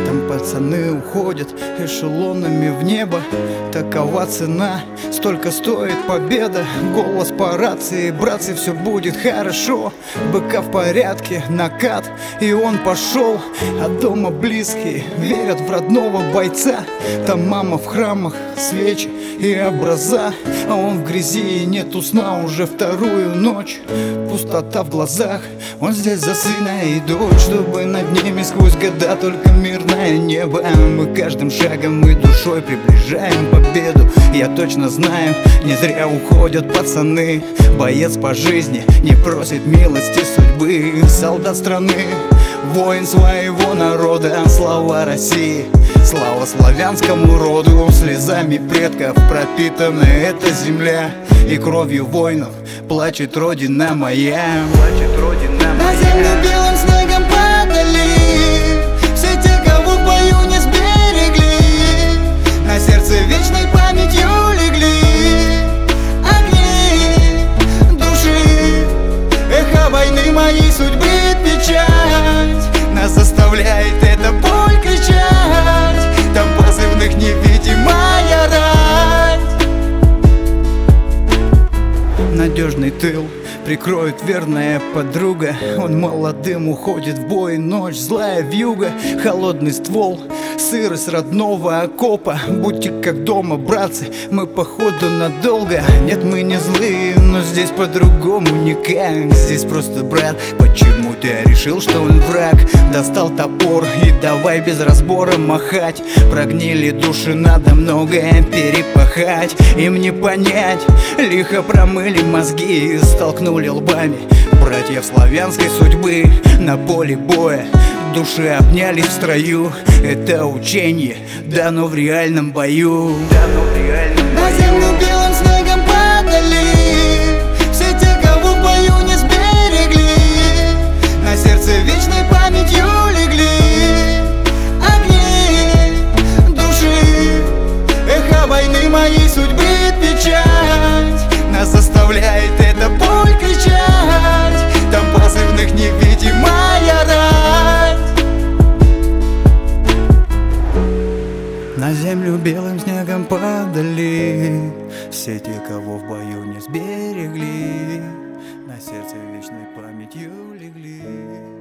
Там пацаны уходят эшелонами в небо. Такова цена, столько стоит победа. Голос по рации: братцы, все будет хорошо. БК в порядке, накат, и он пошел. А дома близкие верят в родного бойца. Там мама в храмах, свечи и образа, а он в грязи, и нету сна уже вторую ночь. Пустота в глазах, он здесь за сына и дочь, чтобы над ними сквозь года только мирное небо. Мы каждым шагом и душой приближаем победу. Я точно знаю, не зря уходят пацаны. Боец по жизни не просит милости судьбы. Солдат страны, воин своего народа. Слава России, слава славянскому роду. Слезами предков пропитана эта земля, и кровью воинов плачет родина моя. Плачет родина моя. На землю белым снегом падали все те, кого в бою не сберегли. На сердце вечной памятью легли огни души. Эхо войны моей судьбы печать нас заставляет эта боль кричать. Там позывных невидимая рать. Надежный тыл прикроет верная подруга. Он молодым уходит в бой, ночь злая вьюга. Холодный ствол, сырость родного окопа. Будьте как дома, братцы, мы походу надолго. Нет, мы не злые, но здесь по-другому никак. Здесь просто брат, почему ты решил, что он враг? Достал топор и давай без разбора махать. Прогнили души, надо многое перепахать. Им не понять, лихо промыли мозги, столкнули лбами братьев славянской судьбы. На поле боя души обнялись в строю. Это учение дано в реальном бою. На землю белым снегом падали все те, кого в бою не сберегли. На сердце вечной памятью легли огни души. Эхо войны моей судьбы печать нас заставляет эта боль кричать. Там позывных невидимая рать. На землю белым снегом падали все те, кого в бою не сберегли. На сердце вечной памятью легли.